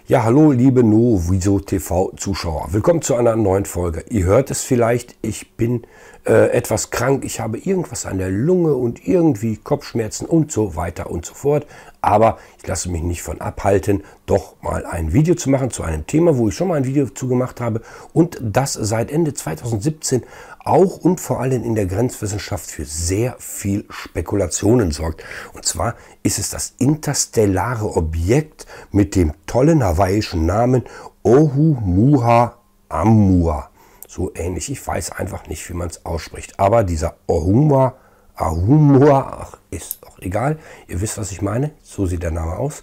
Ja, hallo liebe Noviso TV-Zuschauer. Willkommen zu einer neuen Folge. Ihr hört es vielleicht, ich bin etwas krank. Ich habe irgendwas an der Lunge und irgendwie Kopfschmerzen und so weiter und so fort. Aber ich lasse mich nicht von abhalten, doch mal ein Video zu machen zu einem Thema, wo ich schon mal ein Video zu gemacht habe. Und das seit Ende 2017 auch und vor allem in der Grenzwissenschaft für sehr viel Spekulationen sorgt. Und zwar ist es das interstellare Objekt mit dem tollen hawaiischen Namen Oumuamua. So ähnlich, ich weiß einfach nicht, wie man es ausspricht. Aber dieser Oumuamua, ist auch egal, ihr wisst, was ich meine, so sieht der Name aus,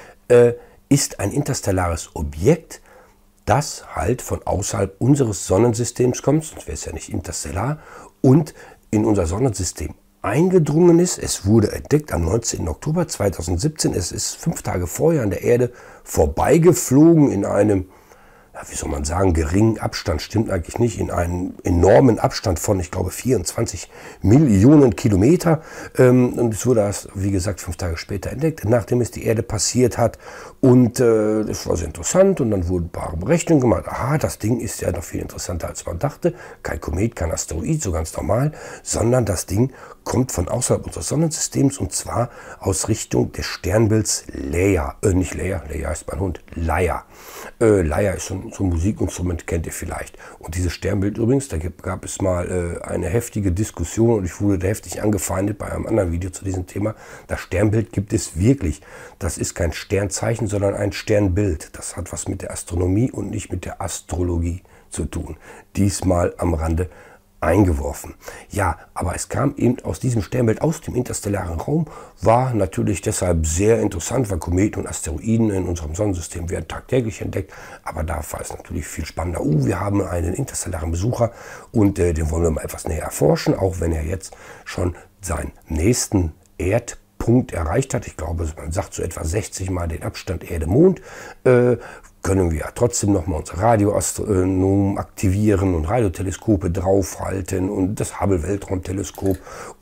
ist ein interstellares Objekt, das halt von außerhalb unseres Sonnensystems kommt, sonst wäre es ja nicht interstellar, und in unser Sonnensystem eingedrungen ist. Es wurde entdeckt am 19. Oktober 2017. Es ist 5 Tage vorher an der Erde vorbeigeflogen in einem, wie soll man sagen, geringen Abstand, stimmt eigentlich nicht, in einem enormen Abstand von, ich glaube, 24 Millionen Kilometer. Und es wurde erst, wie gesagt, 5 Tage später entdeckt, nachdem es die Erde passiert hat. Und das war sehr interessant und dann wurden ein paar Berechnungen gemacht. Aha, das Ding ist ja noch viel interessanter, als man dachte. Kein Komet, kein Asteroid, so ganz normal, sondern das Ding kommt von außerhalb unseres Sonnensystems und zwar aus Richtung des Sternbilds Leia. Nicht Leia, Leia ist mein Hund, Leia. Leia ist so ein Musikinstrument, kennt ihr vielleicht. Und dieses Sternbild übrigens, da gab es mal eine heftige Diskussion und ich wurde heftig angefeindet bei einem anderen Video zu diesem Thema. Das Sternbild gibt es wirklich. Das ist kein Sternzeichen, sondern ein Sternbild. Das hat was mit der Astronomie und nicht mit der Astrologie zu tun. Diesmal am Rande eingeworfen. Ja, aber es kam eben aus diesem Sternbild, aus dem interstellaren Raum, war natürlich deshalb sehr interessant, weil Kometen und Asteroiden in unserem Sonnensystem werden tagtäglich entdeckt, aber da war es natürlich viel spannender. Wir haben einen interstellaren Besucher und den wollen wir mal etwas näher erforschen, auch wenn er jetzt schon seinen nächsten Erdpunkt erreicht hat. Ich glaube, man sagt so etwa 60 Mal den Abstand Erde-Mond. Können wir ja trotzdem nochmal unser Radioastronom aktivieren und Radioteleskope draufhalten und das Hubble-Weltraumteleskop,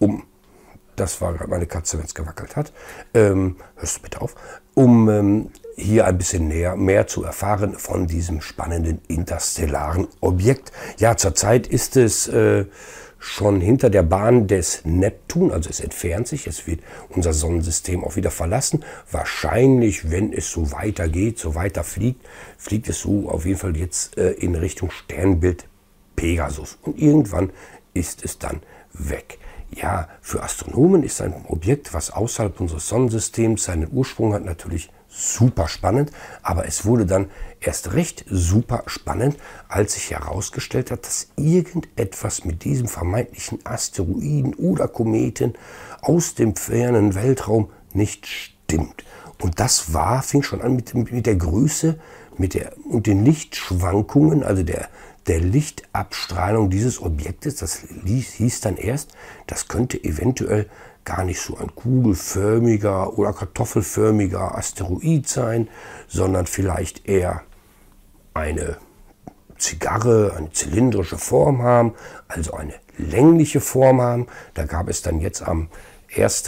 das war gerade meine Katze, wenn es gewackelt hat, hörst du bitte auf, hier ein bisschen mehr zu erfahren von diesem spannenden interstellaren Objekt. Ja, zurzeit ist es schon hinter der Bahn des Neptun, also es entfernt sich, es wird unser Sonnensystem auch wieder verlassen. Wahrscheinlich, wenn es so weitergeht, so weiter fliegt es so auf jeden Fall jetzt in Richtung Sternbild Pegasus. Und irgendwann ist es dann weg. Ja, für Astronomen ist ein Objekt, was außerhalb unseres Sonnensystems seinen Ursprung hat, natürlich super spannend, aber es wurde dann erst recht super spannend, als sich herausgestellt hat, dass irgendetwas mit diesem vermeintlichen Asteroiden oder Kometen aus dem fernen Weltraum nicht stimmt. Und das fing schon an mit der Größe und den Lichtschwankungen, also der Lichtabstrahlung dieses Objektes. Das hieß dann erst, das könnte eventuell gar nicht so ein kugelförmiger oder kartoffelförmiger Asteroid sein, sondern vielleicht eher eine Zigarre, eine zylindrische Form haben, also eine längliche Form haben. Da gab es dann jetzt am 1.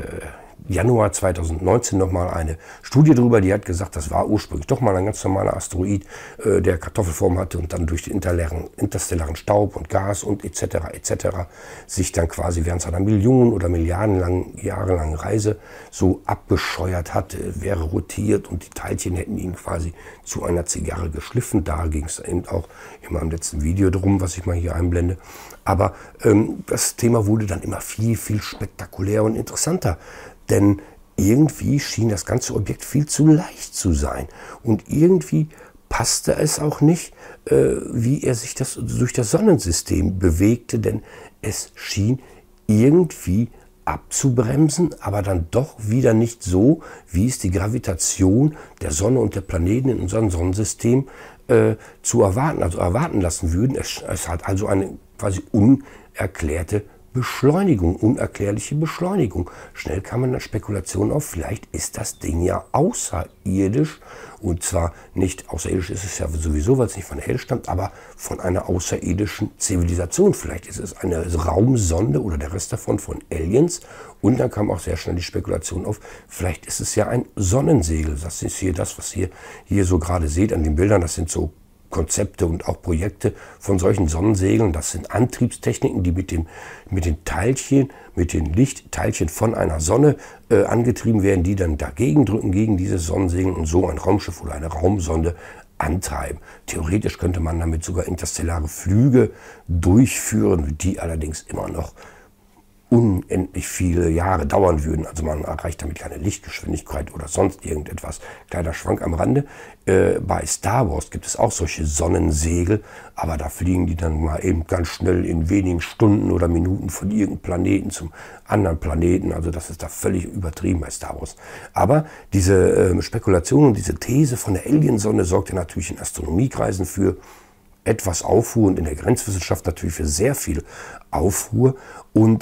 Januar 2019 nochmal eine Studie darüber, die hat gesagt, das war ursprünglich doch mal ein ganz normaler Asteroid, der Kartoffelform hatte und dann durch den interstellaren Staub und Gas und etc. sich dann quasi während seiner Millionen- oder jahrelangen Reise so abgescheuert hat, wäre rotiert und die Teilchen hätten ihn quasi zu einer Zigarre geschliffen. Da ging es eben auch in meinem letzten Video drum, was ich mal hier einblende. Aber das Thema wurde dann immer viel, viel spektakulärer und interessanter. Denn irgendwie schien das ganze Objekt viel zu leicht zu sein. Und irgendwie passte es auch nicht, wie er sich durch das Sonnensystem bewegte. Denn es schien irgendwie abzubremsen, aber dann doch wieder nicht so, wie es die Gravitation der Sonne und der Planeten in unserem Sonnensystem erwarten lassen würden. Es hat also eine quasi unerklärte Beschleunigung, unerklärliche Beschleunigung. Schnell kam man dann Spekulationen auf, vielleicht ist das Ding ja außerirdisch. Und zwar nicht, außerirdisch ist es ja sowieso, weil es nicht von der Erde stammt, aber von einer außerirdischen Zivilisation. Vielleicht ist es eine Raumsonde oder der Rest davon von Aliens. Und dann kam auch sehr schnell die Spekulation auf, vielleicht ist es ja ein Sonnensegel. Das ist hier das, was ihr hier so gerade seht an den Bildern. Das sind so Konzepte und auch Projekte von solchen Sonnensegeln. Das sind Antriebstechniken, die mit den Teilchen, mit den Lichtteilchen von einer Sonne angetrieben werden, die dann dagegen drücken, gegen diese Sonnensegel und so ein Raumschiff oder eine Raumsonde antreiben. Theoretisch könnte man damit sogar interstellare Flüge durchführen, die allerdings immer noch unendlich viele Jahre dauern würden. Also man erreicht damit keine Lichtgeschwindigkeit oder sonst irgendetwas. Kleiner Schwank am Rande. Bei Star Wars gibt es auch solche Sonnensegel, aber da fliegen die dann mal eben ganz schnell in wenigen Stunden oder Minuten von irgendeinem Planeten zum anderen Planeten. Also das ist da völlig übertrieben bei Star Wars. Aber diese Spekulation und diese These von der Aliensonde sorgt ja natürlich in Astronomiekreisen für etwas Aufruhr und in der Grenzwissenschaft natürlich für sehr viel Aufruhr. Und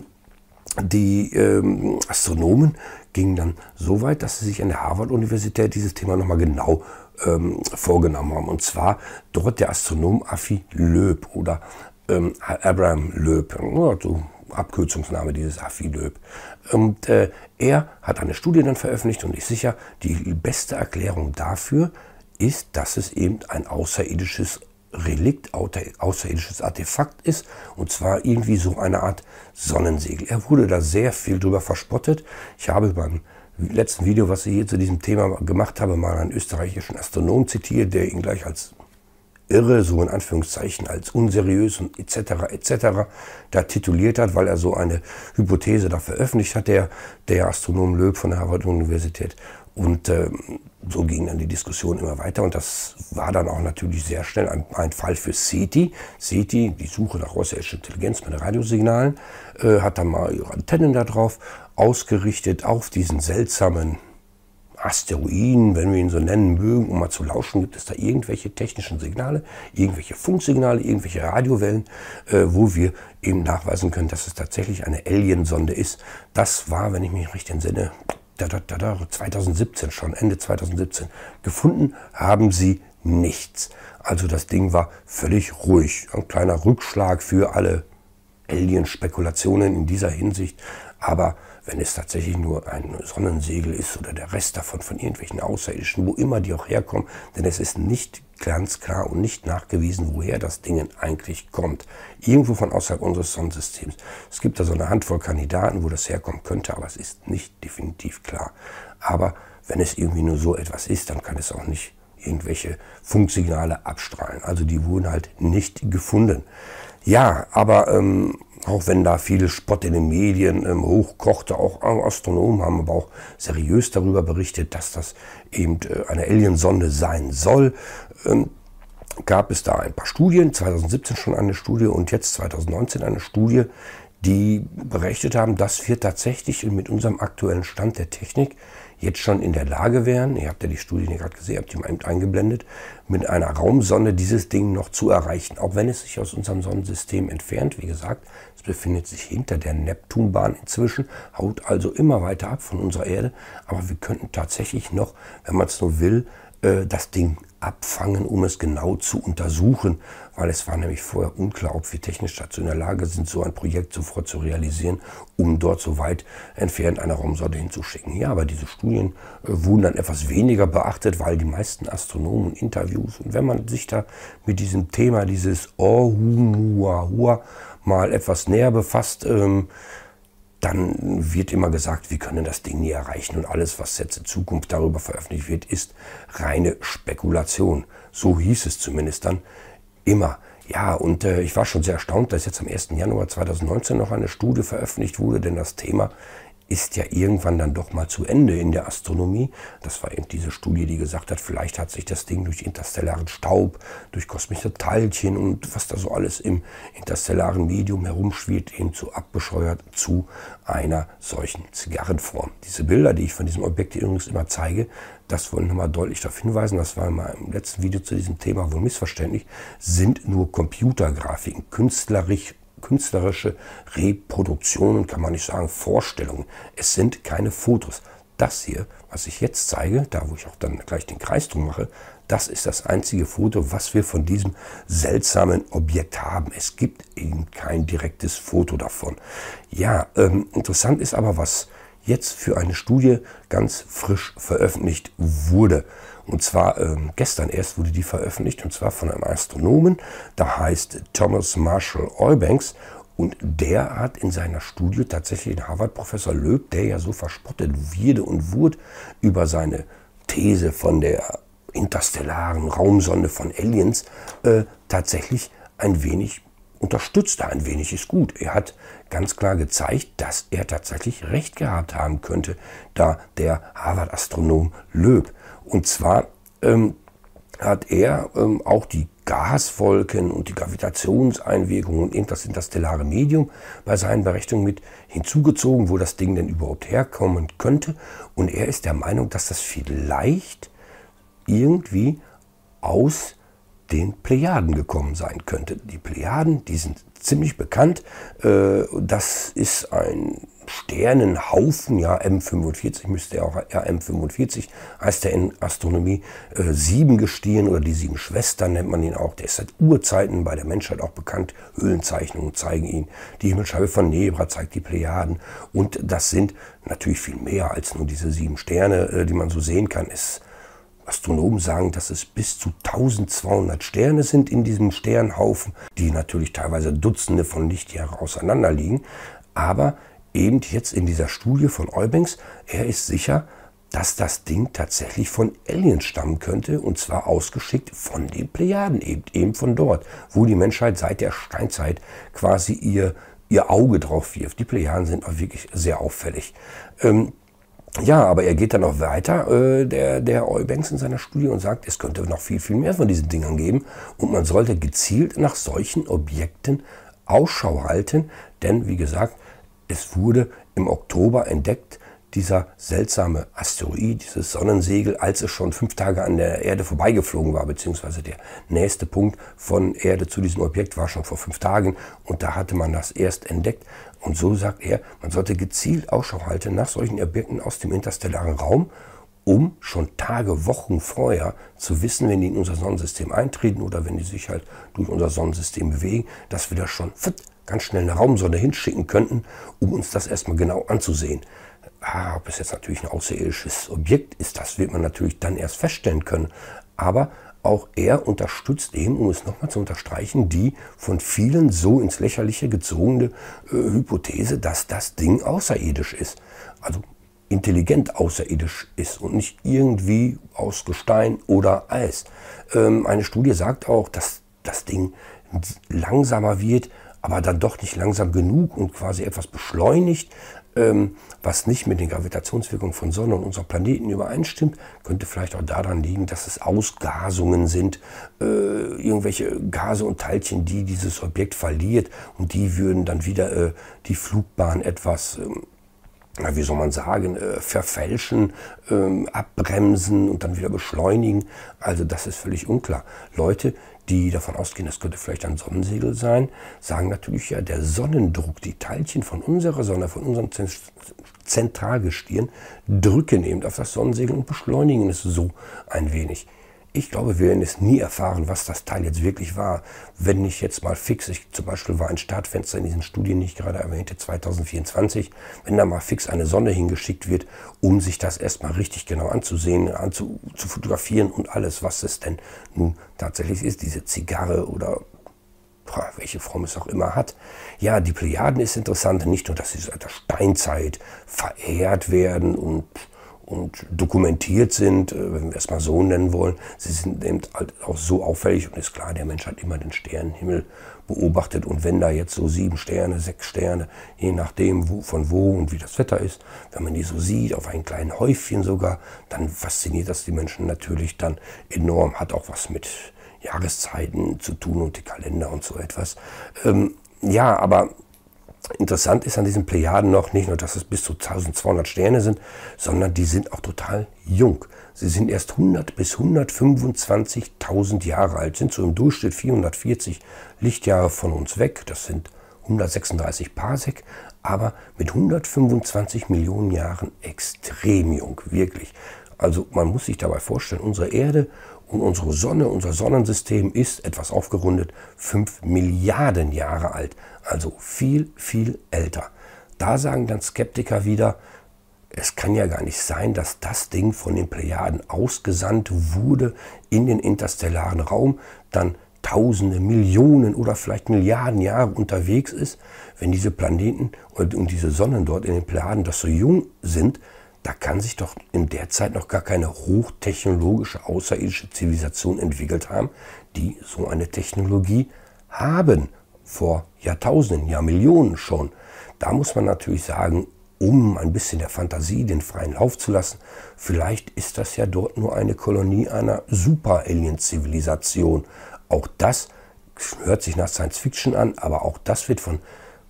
die Astronomen gingen dann so weit, dass sie sich an der Harvard-Universität dieses Thema nochmal genau vorgenommen haben. Und zwar dort der Astronom Avi Loeb oder Abraham Loeb, so Abkürzungsname dieses Avi Loeb. Und er hat eine Studie dann veröffentlicht und ist sicher, die beste Erklärung dafür ist, dass es eben ein außerirdisches Relikt, außerirdisches Artefakt ist, und zwar irgendwie so eine Art Sonnensegel. Er wurde da sehr viel drüber verspottet. Ich habe beim letzten Video, was ich hier zu diesem Thema gemacht habe, mal einen österreichischen Astronom zitiert, der ihn gleich als irre, so in Anführungszeichen, als unseriös und etc. da tituliert hat, weil er so eine Hypothese da veröffentlicht hat, der Astronom Loeb von der Harvard-Universität. Und so ging dann die Diskussion immer weiter und das war dann auch natürlich sehr schnell ein Fall für SETI. SETI, die Suche nach außerirdischer Intelligenz mit Radiosignalen, hat dann mal ihre Antennen da drauf ausgerichtet auf diesen seltsamen Asteroiden, wenn wir ihn so nennen mögen, um mal zu lauschen, gibt es da irgendwelche technischen Signale, irgendwelche Funksignale, irgendwelche Radiowellen, wo wir eben nachweisen können, dass es tatsächlich eine Aliensonde ist. Das war, wenn ich mich richtig entsinne, 2017 schon, Ende 2017. Gefunden haben sie nichts. Also das Ding war völlig ruhig. Ein kleiner Rückschlag für alle Alien-Spekulationen in dieser Hinsicht. Aber wenn es tatsächlich nur ein Sonnensegel ist oder der Rest davon von irgendwelchen Außerirdischen, wo immer die auch herkommen, denn es ist nicht ganz klar und nicht nachgewiesen, woher das Ding eigentlich kommt. Irgendwo von außerhalb unseres Sonnensystems. Es gibt da so eine Handvoll Kandidaten, wo das herkommen könnte, aber es ist nicht definitiv klar. Aber wenn es irgendwie nur so etwas ist, dann kann es auch nicht irgendwelche Funksignale abstrahlen. Also die wurden halt nicht gefunden. Ja, aber auch wenn da viel Spott in den Medien hochkochte, auch Astronomen haben aber auch seriös darüber berichtet, dass das eben eine Aliensonde sein soll. Gab es da ein paar Studien, 2017 schon eine Studie und jetzt 2019 eine Studie, die berichtet haben, dass wir tatsächlich mit unserem aktuellen Stand der Technik jetzt schon in der Lage wären, ihr habt ja die Studie gerade gesehen, habt die mal eben eingeblendet, mit einer Raumsonde dieses Ding noch zu erreichen. Auch wenn es sich aus unserem Sonnensystem entfernt, wie gesagt, es befindet sich hinter der Neptunbahn inzwischen, haut also immer weiter ab von unserer Erde. Aber wir könnten tatsächlich noch, wenn man es nur will, das Ding abfangen, um es genau zu untersuchen, weil es war nämlich vorher unklar, ob wir technisch dazu in der Lage sind, so ein Projekt sofort zu realisieren, um dort so weit entfernt eine Raumsonde hinzuschicken. Ja, aber diese Studien wurden dann etwas weniger beachtet, weil die meisten Astronomen Interviews und wenn man sich da mit diesem Thema, dieses Oumuamua mal etwas näher befasst, dann wird immer gesagt, wir können das Ding nie erreichen und alles, was jetzt in Zukunft darüber veröffentlicht wird, ist reine Spekulation. So hieß es zumindest dann immer. Ja, und ich war schon sehr erstaunt, dass jetzt am 1. Januar 2019 noch eine Studie veröffentlicht wurde, denn das Thema ist ja irgendwann dann doch mal zu Ende in der Astronomie. Das war eben diese Studie, die gesagt hat, vielleicht hat sich das Ding durch interstellaren Staub, durch kosmische Teilchen und was da so alles im interstellaren Medium herumschwirrt, eben zu abbescheuert zu einer solchen Zigarrenform. Diese Bilder, die ich von diesem Objekt übrigens immer zeige, das wollen wir mal deutlich darauf hinweisen, das war in meinem letzten Video zu diesem Thema wohl missverständlich, sind nur Computergrafiken, künstlerisch künstlerische Reproduktionen, kann man nicht sagen, Vorstellungen. Es sind keine Fotos. Das hier, was ich jetzt zeige, da wo ich auch dann gleich den Kreis drum mache, das ist das einzige Foto, was wir von diesem seltsamen Objekt haben. Es gibt eben kein direktes Foto davon. Ja, interessant ist aber, was jetzt für eine Studie ganz frisch veröffentlicht wurde. Und zwar gestern erst wurde die veröffentlicht, und zwar von einem Astronomen, der heißt Thomas Marshall Eubanks. Und der hat in seiner Studie tatsächlich den Harvard-Professor Loeb, der ja so verspottet wurde über seine These von der interstellaren Raumsonde von Aliens, tatsächlich ein wenig unterstützt. Ein wenig ist gut. Er hat ganz klar gezeigt, dass er tatsächlich recht gehabt haben könnte, da der Harvard-Astronom Loeb. Und zwar hat er auch die Gaswolken und die Gravitationseinwirkungen und eben das interstellare Medium bei seinen Berechnungen mit hinzugezogen, wo das Ding denn überhaupt herkommen könnte. Und er ist der Meinung, dass das vielleicht irgendwie aus den Plejaden gekommen sein könnte. Die Plejaden, die sind ziemlich bekannt. Das ist ein Sternenhaufen, ja, M45 müsste er auch, ja, M45 heißt der in Astronomie, 7 Gestirn oder die 7 Schwestern nennt man ihn auch. Der ist seit Urzeiten bei der Menschheit auch bekannt. Höhlenzeichnungen zeigen ihn. Die Himmelscheibe von Nebra zeigt die Plejaden. Und das sind natürlich viel mehr als nur diese 7 Sterne, die man so sehen kann. Astronomen sagen, dass es bis zu 1200 Sterne sind in diesem Sternhaufen, die natürlich teilweise Dutzende von Lichtjahren auseinander liegen. Aber eben jetzt in dieser Studie von Eubanks, er ist sicher, dass das Ding tatsächlich von Aliens stammen könnte, und zwar ausgeschickt von den Plejaden, eben von dort, wo die Menschheit seit der Steinzeit quasi ihr Auge drauf wirft. Die Plejaden sind auch wirklich sehr auffällig. Ja, aber er geht dann noch weiter, der Eubanks in seiner Studie, und sagt, es könnte noch viel, viel mehr von diesen Dingern geben und man sollte gezielt nach solchen Objekten Ausschau halten, denn wie gesagt, es wurde im Oktober entdeckt, dieser seltsame Asteroid, dieses Sonnensegel, als es schon 5 Tage an der Erde vorbeigeflogen war, beziehungsweise der nächste Punkt von Erde zu diesem Objekt war schon vor 5 Tagen und da hatte man das erst entdeckt. Und so sagt er, man sollte gezielt Ausschau halten nach solchen Objekten aus dem interstellaren Raum, um schon Tage, Wochen vorher zu wissen, wenn die in unser Sonnensystem eintreten oder wenn die sich halt durch unser Sonnensystem bewegen, dass wir da schon ganz schnell eine Raumsonde hinschicken könnten, um uns das erstmal genau anzusehen. Ob es jetzt natürlich ein außerirdisches Objekt ist, das wird man natürlich dann erst feststellen können. Aber auch er unterstützt eben, um es nochmal zu unterstreichen, die von vielen so ins Lächerliche gezogene Hypothese, dass das Ding außerirdisch ist. Also intelligent außerirdisch ist und nicht irgendwie aus Gestein oder Eis. Eine Studie sagt auch, dass das Ding langsamer wird, aber dann doch nicht langsam genug und quasi etwas beschleunigt, was nicht mit den Gravitationswirkungen von Sonne und unserem Planeten übereinstimmt. Könnte vielleicht auch daran liegen, dass es Ausgasungen sind, irgendwelche Gase und Teilchen, die dieses Objekt verliert, und die würden dann wieder die Flugbahn etwas, wie soll man sagen, verfälschen, abbremsen und dann wieder beschleunigen. Also das ist völlig unklar. Leute, die davon ausgehen, das könnte vielleicht ein Sonnensegel sein, sagen natürlich, ja, der Sonnendruck, die Teilchen von unserer Sonne, von unserem Zentralgestirn, drücken eben auf das Sonnensegel und beschleunigen es so ein wenig. Ich glaube, wir werden es nie erfahren, was das Teil jetzt wirklich war, wenn nicht jetzt mal fix, zum Beispiel war ein Startfenster in diesen Studien, die ich gerade erwähnte, 2024, wenn da mal fix eine Sonde hingeschickt wird, um sich das erstmal richtig genau anzusehen, zu fotografieren und alles, was es denn nun tatsächlich ist, diese Zigarre oder welche Form es auch immer hat. Ja, die Plejaden ist interessant, nicht nur, dass sie seit der Steinzeit verehrt werden und dokumentiert sind, wenn wir es mal so nennen wollen. Sie sind eben halt auch so auffällig, und ist klar, der Mensch hat immer den Sternenhimmel beobachtet, und wenn da jetzt so 7 Sterne, 6 Sterne, je nachdem von wo und wie das Wetter ist, wenn man die so sieht, auf ein kleines Häufchen sogar, dann fasziniert das die Menschen natürlich dann enorm, hat auch was mit Jahreszeiten zu tun und die Kalender und so etwas. Ja, aber interessant ist an diesen Plejaden noch nicht nur, dass es bis zu 1200 Sterne sind, sondern die sind auch total jung. Sie sind erst 100 bis 125.000 Jahre alt, sind so im Durchschnitt 440 Lichtjahre von uns weg. Das sind 136 Parsec, aber mit 125 Millionen Jahren extrem jung, wirklich. Also man muss sich dabei vorstellen, unsere Erde und unsere Sonne, unser Sonnensystem ist, etwas aufgerundet, 5 Milliarden Jahre alt. Also viel, viel älter. Da sagen dann Skeptiker wieder, es kann ja gar nicht sein, dass das Ding von den Plejaden ausgesandt wurde in den interstellaren Raum, dann Tausende, Millionen oder vielleicht Milliarden Jahre unterwegs ist. Wenn diese Planeten und diese Sonnen dort in den Plejaden doch so jung sind, da kann sich doch in der Zeit noch gar keine hochtechnologische außerirdische Zivilisation entwickelt haben, die so eine Technologie haben. Vor Jahrtausenden, Jahrmillionen schon. Da muss man natürlich sagen, um ein bisschen der Fantasie den freien Lauf zu lassen, vielleicht ist das ja dort nur eine Kolonie einer Super-Alien-Zivilisation. Auch das hört sich nach Science Fiction an, aber auch das wird von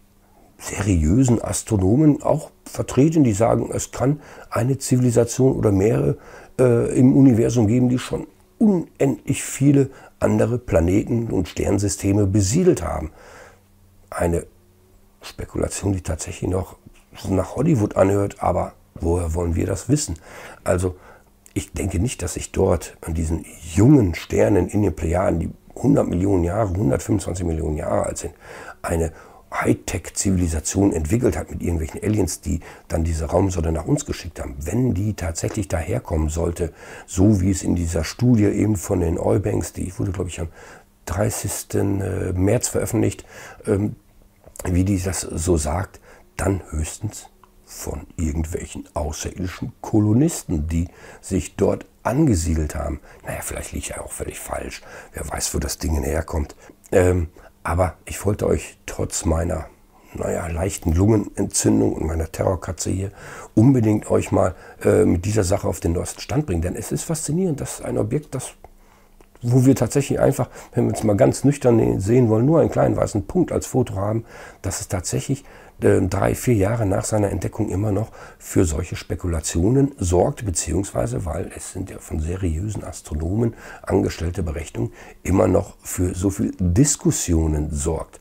seriösen Astronomen auch vertreten, die sagen, es kann eine Zivilisation oder mehrere im Universum geben, die schon unendlich viele andere Planeten und Sternensysteme besiedelt haben. Eine Spekulation, die tatsächlich noch nach Hollywood anhört, aber woher wollen wir das wissen? Also ich denke nicht, dass sich dort an diesen jungen Sternen in den Plejaden, die 100 Millionen Jahre, 125 Millionen Jahre alt sind, eine Hightech-Zivilisation entwickelt hat mit irgendwelchen Aliens, die dann diese Raumsonde nach uns geschickt haben. Wenn die tatsächlich daherkommen sollte, so wie es in dieser Studie eben von den Eubanks, die wurde, glaube ich, am 30. März veröffentlicht, wie die das so sagt, dann höchstens von irgendwelchen außerirdischen Kolonisten, die sich dort angesiedelt haben. Naja, vielleicht liegt ja auch völlig falsch. Wer weiß, wo das Ding herkommt. Aber ich wollte euch trotz meiner leichten Lungenentzündung und meiner Terrorkatze hier unbedingt euch mal mit dieser Sache auf den neuesten Stand bringen. Denn es ist faszinierend, dass ein Objekt, wo wir tatsächlich einfach, wenn wir es mal ganz nüchtern sehen wollen, nur einen kleinen weißen Punkt als Foto haben, dass es tatsächlich 3-4 Jahre nach seiner Entdeckung immer noch für solche Spekulationen sorgt, beziehungsweise, weil es sind ja von seriösen Astronomen angestellte Berechnungen, immer noch für so viel Diskussionen sorgt.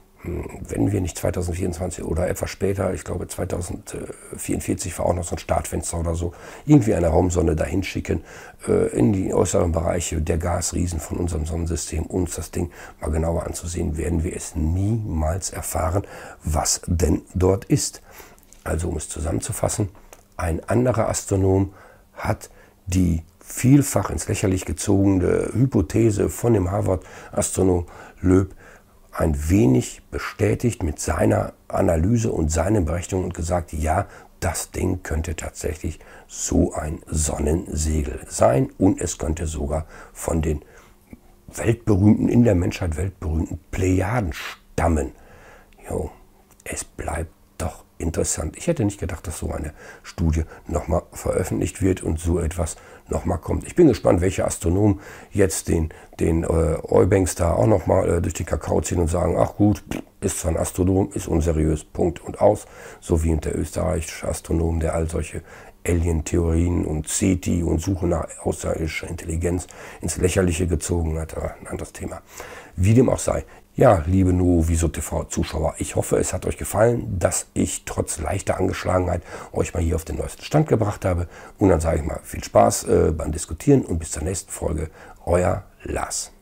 Wenn wir nicht 2024 oder etwas später, ich glaube 2044 war auch noch so ein Startfenster oder so, irgendwie eine Raumsonde dahin schicken, in die äußeren Bereiche der Gasriesen von unserem Sonnensystem, uns das Ding mal genauer anzusehen, werden wir es niemals erfahren, was denn dort ist. Also um es zusammenzufassen, ein anderer Astronom hat die vielfach ins Lächerliche gezogene Hypothese von dem Harvard-Astronom Loeb ein wenig bestätigt mit seiner Analyse und seinen Berechnungen und gesagt, ja, das Ding könnte tatsächlich so ein Sonnensegel sein und es könnte sogar von den weltberühmten, in der Menschheit weltberühmten Plejaden stammen. Jo, es bleibt doch interessant. Ich hätte nicht gedacht, dass so eine Studie nochmal veröffentlicht wird und so etwas nochmal kommt. Ich bin gespannt, welche Astronomen jetzt den Eubanks da auch nochmal durch die Kakao ziehen und sagen, ach gut, ist zwar ein Astronom, ist unseriös, Punkt und aus. So wie der österreichische Astronom, der all solche Alien-Theorien und SETI und Suche nach außerirdischer Intelligenz ins Lächerliche gezogen hat. Aber ein anderes Thema. Wie dem auch sei. Ja, liebe Nuoviso TV-Zuschauer, ich hoffe, es hat euch gefallen, dass ich trotz leichter Angeschlagenheit euch mal hier auf den neuesten Stand gebracht habe. Und dann sage ich mal viel Spaß beim Diskutieren und bis zur nächsten Folge. Euer Lars.